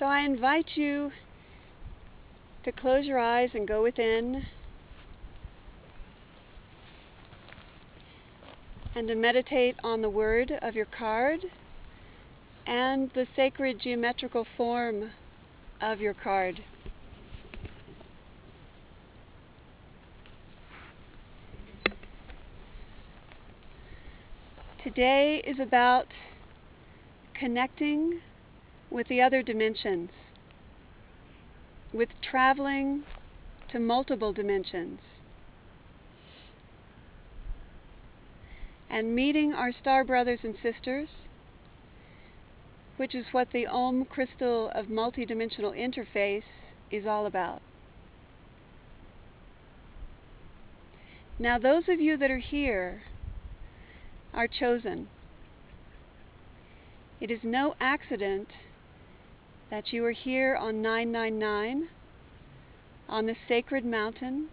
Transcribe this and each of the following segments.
So I invite you to close your eyes and go within and to meditate on the word of your card and the sacred geometrical form of your card. Today is about connecting with the other dimensions, with traveling to multiple dimensions, and meeting our star brothers and sisters, which is what the Om crystal of multidimensional interface is all about. Now, those of you that are here are chosen. It is no accident that you are here on 999, on this sacred mountain,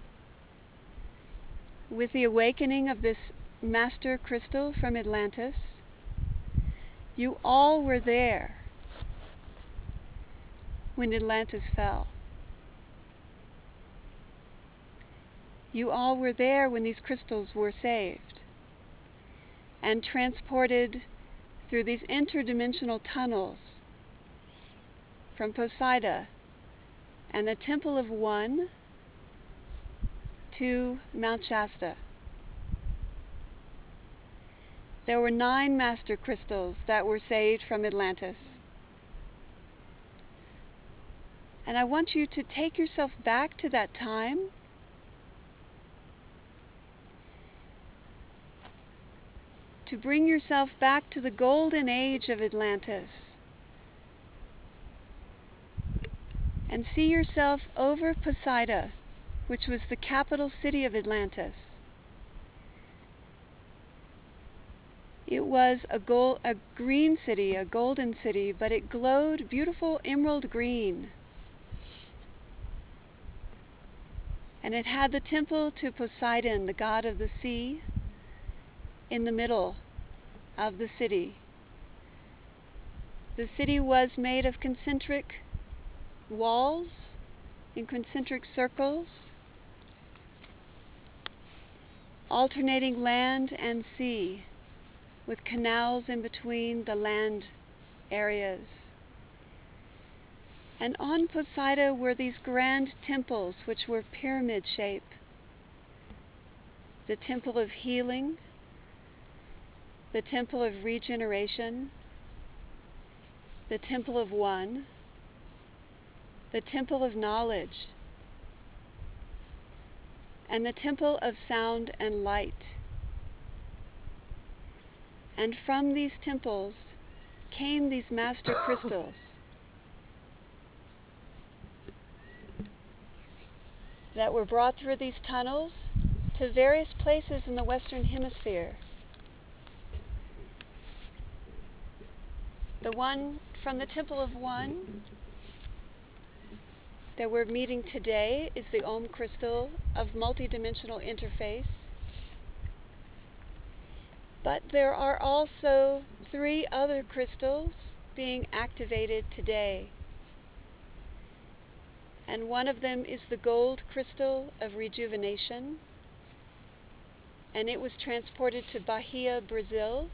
with the awakening of this master crystal from Atlantis. You all were there when Atlantis fell. You all were there when these crystals were saved and transported through these interdimensional tunnels from Poseida and the Temple of One to Mount Shasta. There were 9 master crystals that were saved from Atlantis. And I want you to take yourself back to that time to bring yourself back to the golden age of Atlantis and see yourself over Poseida, which was the capital city of Atlantis. It was a green city, a golden city, but it glowed beautiful emerald green. And it had the temple to Poseidon, the god of the sea, in the middle of the city. The city was made of concentric walls, in concentric circles, alternating land and sea, with canals in between the land areas. And on Poseida were these grand temples which were pyramid shape. The temple of healing, the temple of regeneration, the temple of one, the temple of knowledge, and the temple of sound and light. And from these temples came these master crystals that were brought through these tunnels to various places in the Western Hemisphere. The one from the Temple of One that we're meeting today is the Om crystal of multidimensional interface. But there are also 3 other crystals being activated today. And one of them is the gold crystal of rejuvenation, and it was transported to Bahia, Brazil.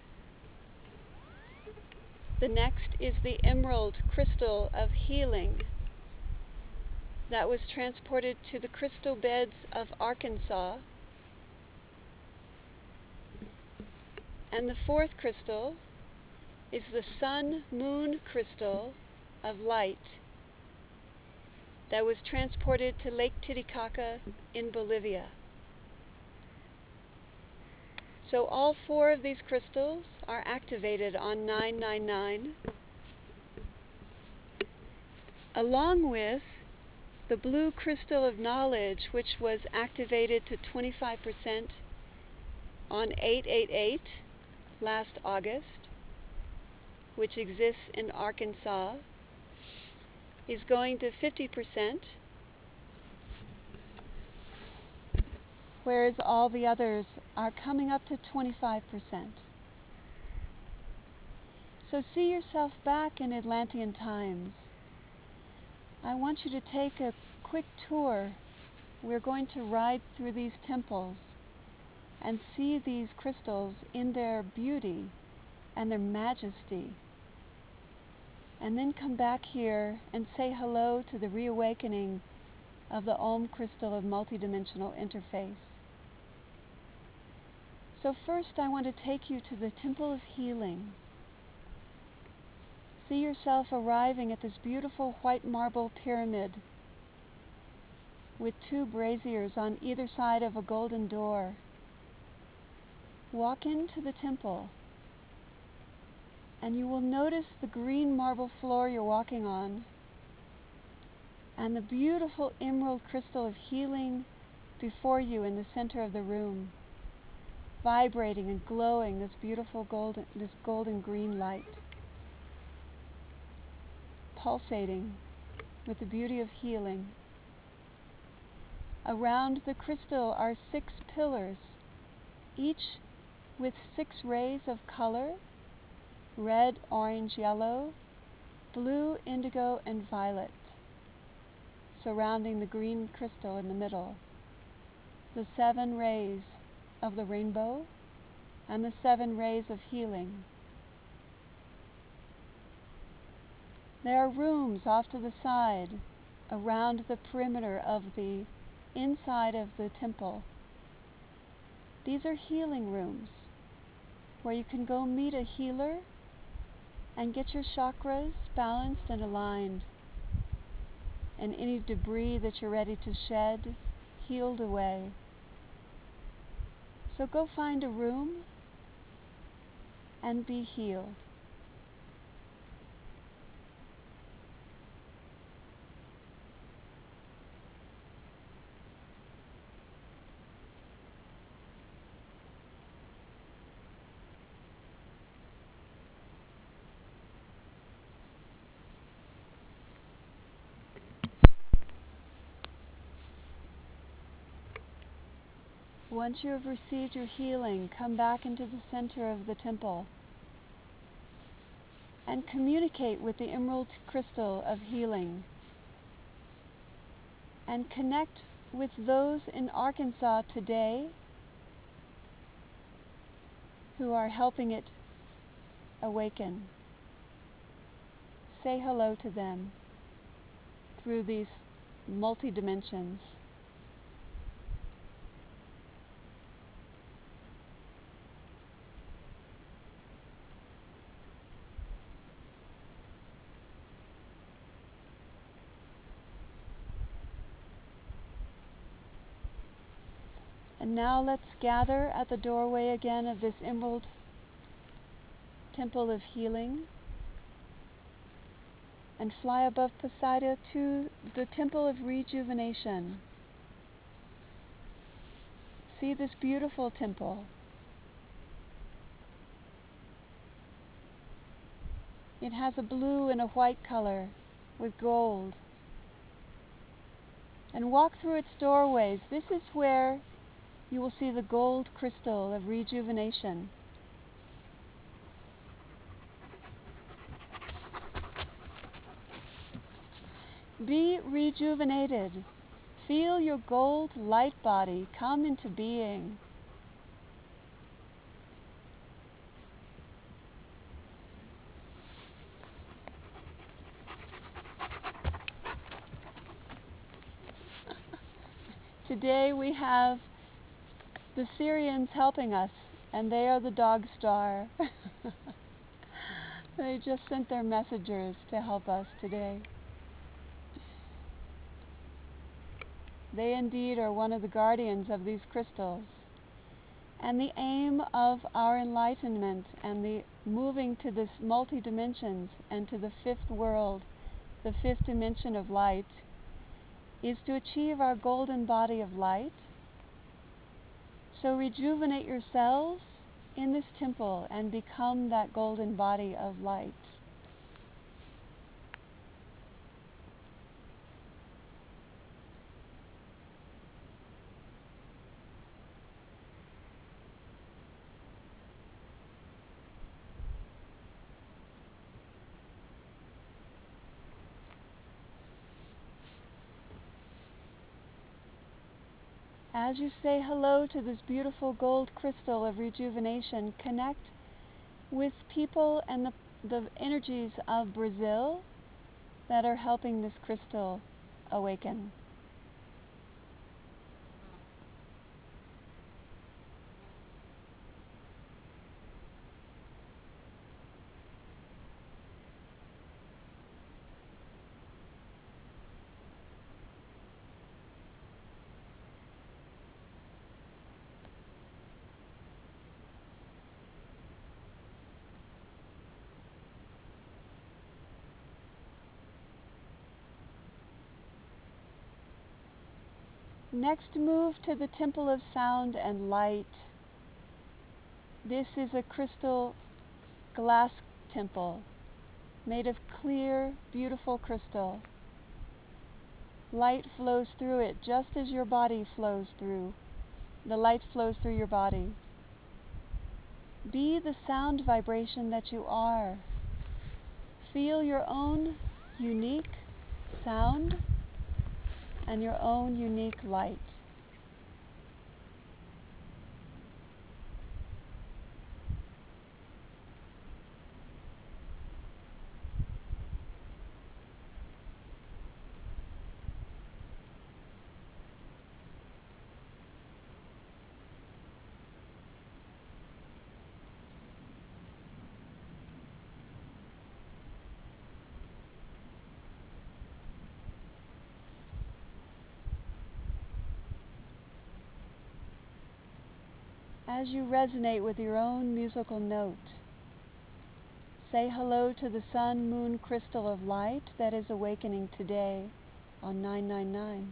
The next is the emerald crystal of healing that was transported to the crystal beds of Arkansas. And the 4th crystal is the sun-moon crystal of light that was transported to Lake Titicaca in Bolivia. So all 4 of these crystals are activated on 999, along with the blue crystal of knowledge, which was activated to 25% on 888 last August, which exists in Arkansas, is going to 50%, whereas all the others are coming up to 25%. So So see yourself back in Atlantean times. I want you to take a quick tour. We're going to ride through these temples and see these crystals in their beauty and their majesty. And then come back here and say hello to the reawakening of the Om crystal of multidimensional interface. So first I want to take you to the Temple of Healing. See yourself arriving at this beautiful white marble pyramid with 2 braziers on either side of a golden door. Walk into the temple and you will notice the green marble floor you're walking on and the beautiful emerald crystal of healing before you in the center of the room, vibrating and glowing this beautiful golden green light, pulsating with the beauty of healing. Around the crystal are 6 pillars, each with 6 rays of color: red, orange, yellow, blue, indigo, and violet, surrounding the green crystal in the middle. The 7 rays of the rainbow and the 7 rays of healing. There are rooms off to the side around the perimeter of the inside of the temple. These are healing rooms where you can go meet a healer and get your chakras balanced and aligned, and any debris that you're ready to shed healed away. So go find a room and be healed. Once you have received your healing, come back into the center of the temple and communicate with the emerald crystal of healing and connect with those in Arkansas today who are helping it awaken. Say hello to them through these multi-dimensions. And now let's gather at the doorway again of this emerald temple of healing and fly above Poseida to the temple of rejuvenation. See this beautiful temple. It has a blue and a white color with gold. And walk through its doorways. This is where you will see the gold crystal of rejuvenation. Be rejuvenated. Feel your gold light body come into being. Today we have the Syrians helping us, and they are the dog star. They just sent their messengers to help us today. They indeed are one of the guardians of these crystals. And the aim of our enlightenment and the moving to this multi-dimensions and to the 5th world, the 5th dimension of light, is to achieve our golden body of light. So rejuvenate yourselves in this temple and become that golden body of light. As you say hello to this beautiful gold crystal of rejuvenation, connect with people and the energies of Brazil that are helping this crystal awaken. Next, move to the Temple of Sound and Light. This is a crystal glass temple made of clear, beautiful crystal. Light flows through it just as your body flows through. The light flows through your body. Be the sound vibration that you are. Feel your own unique sound and your own unique light. As you resonate with your own musical note, say hello to the sun moon crystal of light that is awakening today on 999.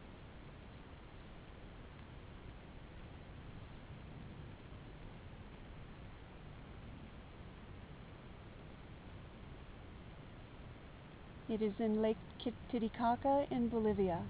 It is in Lake Titicaca in Bolivia.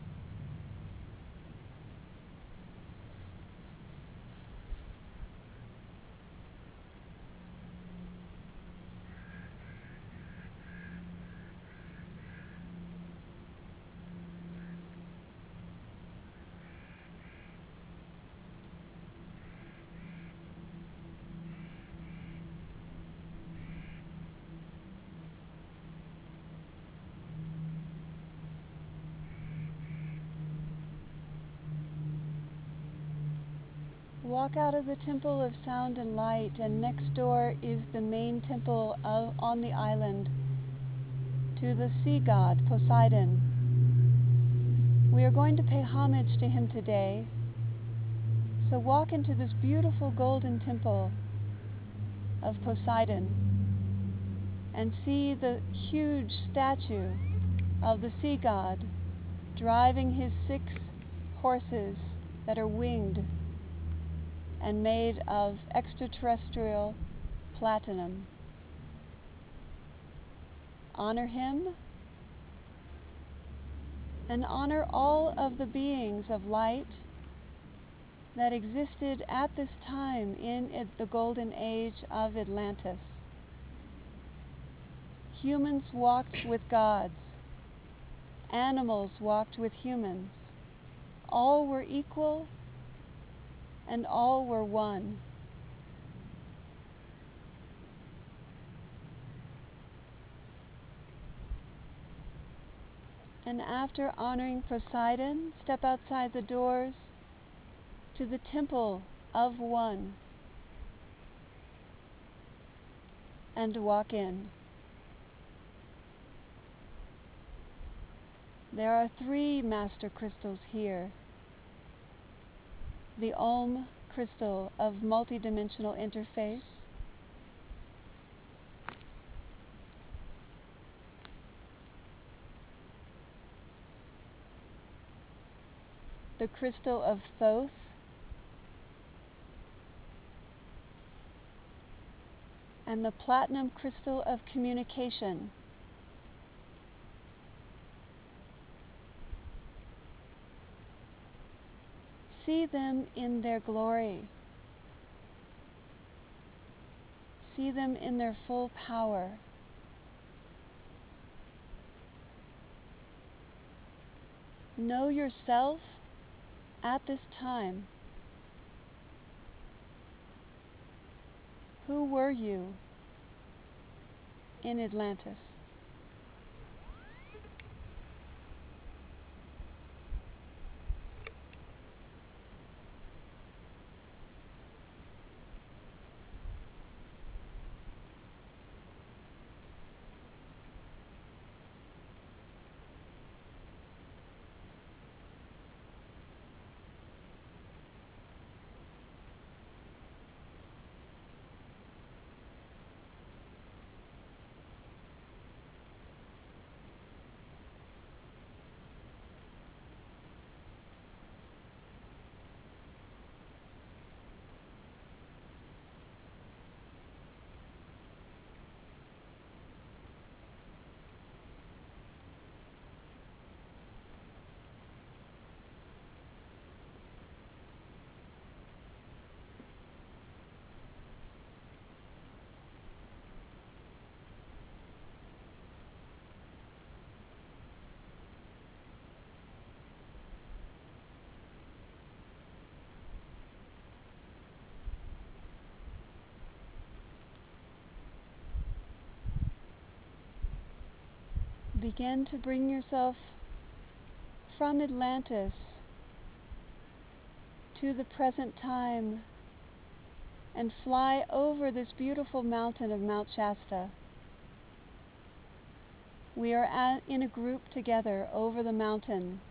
Walk out of the Temple of Sound and Light, and next door is the main temple on the island to the sea god Poseidon. We are going to pay homage to him today. So walk into this beautiful golden temple of Poseidon and see the huge statue of the sea god driving his 6 horses that are winged and made of extraterrestrial platinum. Honor him and honor all of the beings of light that existed at this time in the golden age of Atlantis. Humans walked with gods. Animals walked with humans. All were equal and all were one. And after honoring Poseidon, step outside the doors to the Temple of One and walk in. There are 3 master crystals here. The Om crystal of multidimensional interface, the crystal of Thoth, and the platinum crystal of communication. See them in their glory. See them in their full power. Know yourself at this time, who were you in Atlantis? Begin to bring yourself from Atlantis to the present time and fly over this beautiful mountain of Mount Shasta. We are in a group together over the mountain,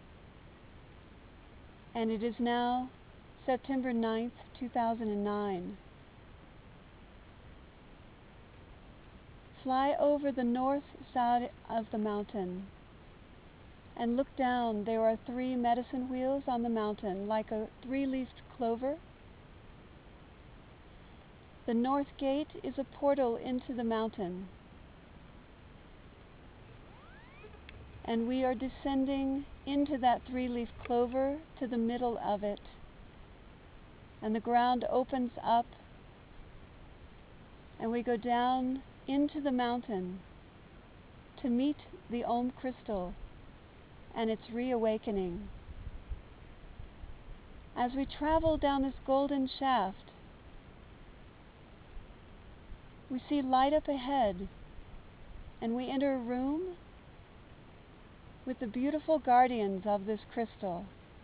and it is now September 9th, 2009. Fly over the north side of the mountain and look down. There are 3 medicine wheels on the mountain, like a 3-leafed clover. The north gate is a portal into the mountain, and we are descending into that 3-leaf clover to the middle of it, and the ground opens up, and we go down into the mountain to meet the Om crystal and its reawakening. As we travel down this golden shaft, we see light up ahead, and we enter a room with the beautiful guardians of this crystal.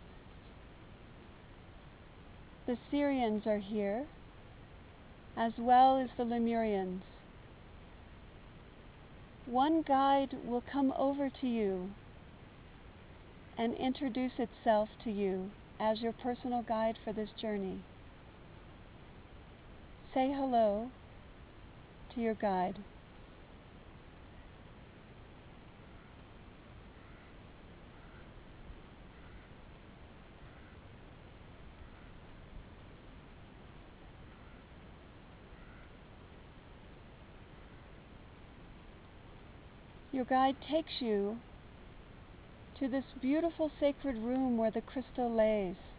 The Syrians are here, as well as the Lemurians. One guide will come over to you and introduce itself to you as your personal guide for this journey. Say hello to your guide. Your guide takes you to this beautiful sacred room where the crystal lays.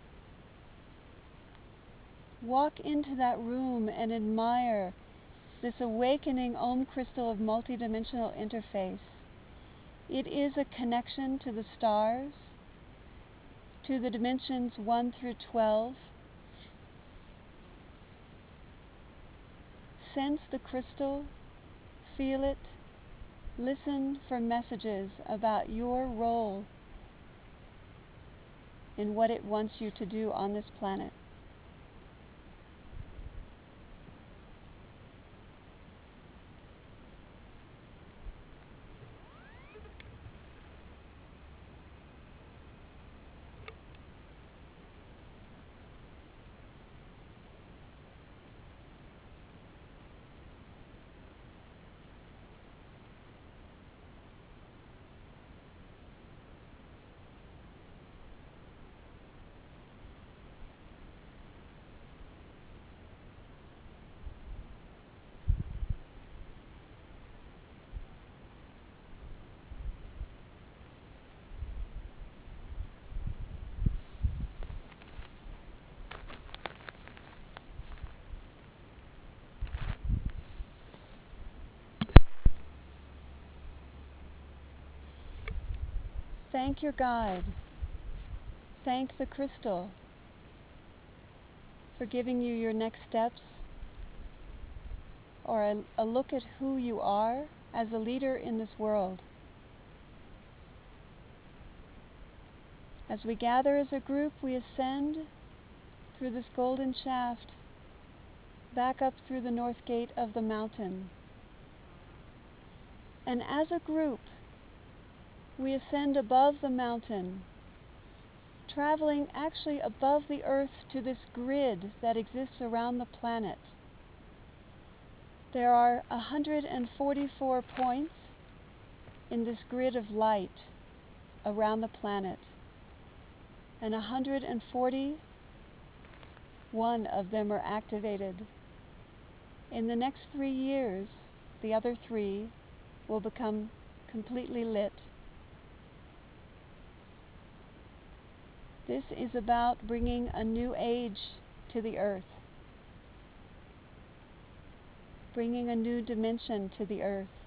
Walk into that room and admire this awakening Om crystal of multidimensional interface. It is a connection to the stars, to the dimensions 1 through 12. Sense the crystal, feel it, listen for messages about your role in what it wants you to do on this planet. Thank your guide. thank the crystal for giving you your next steps, or a look at who you are as a leader in this world. As we gather as a group, we ascend through this golden shaft, back up through the north gate of the mountain. And as a group, we ascend above the mountain, traveling actually above the earth to this grid that exists around the planet. There are 144 points in this grid of light around the planet, and 141 of them are activated. In the next 3 years, the other 3 will become completely lit. This is about bringing a new age to the earth, bringing a new dimension to the earth,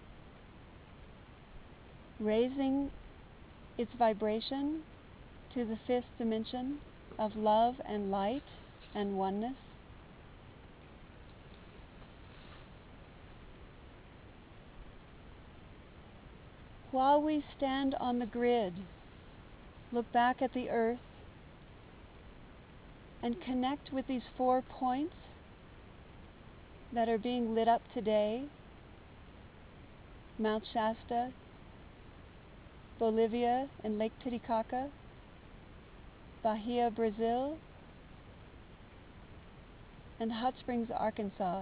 raising its vibration to the 5th dimension of love and light and oneness. While we stand on the grid, look back at the earth and connect with these 4 points that are being lit up today: Mount Shasta, Bolivia and Lake Titicaca, Bahia, Brazil, and Hot Springs, Arkansas.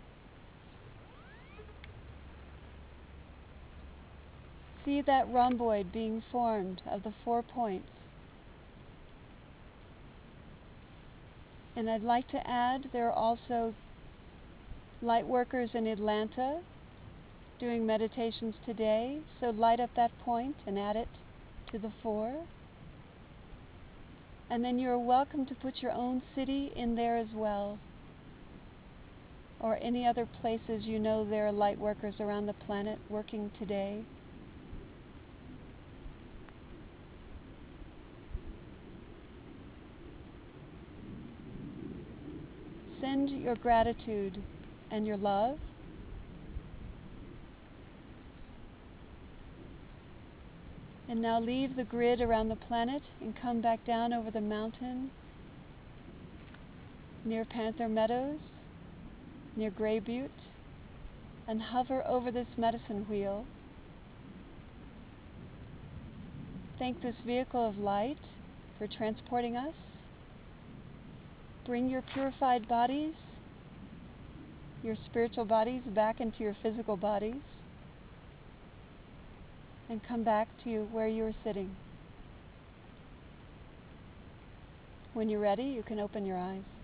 See that rhomboid being formed of the 4 points. And I'd like to add, there are also light workers in Atlanta doing meditations today, so light up that point and add it to the 4. And then you're welcome to put your own city in there as well, or any other places you know there are light workers around the planet working today. Send your gratitude and your love. And now leave the grid around the planet and come back down over the mountain near Panther Meadows, near Grey Butte, and hover over this medicine wheel. Thank this vehicle of light for transporting us. Bring your purified bodies, your spiritual bodies, back into your physical bodies, and come back to where you are sitting. When you're ready, you can open your eyes.